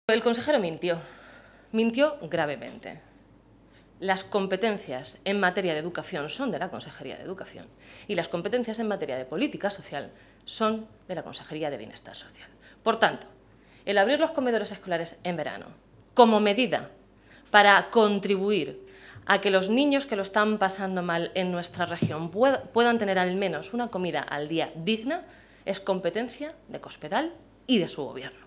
El consejero mintió gravemente. Las competencias en materia de educación son de la Consejería de Educación y las competencias en materia de política social son de la Consejería de Bienestar Social. Por tanto, el abrir los comedores escolares en verano como medida para contribuir a que los niños que lo están pasando mal en nuestra región puedan tener al menos una comida al día digna es competencia de Cospedal y de su gobierno.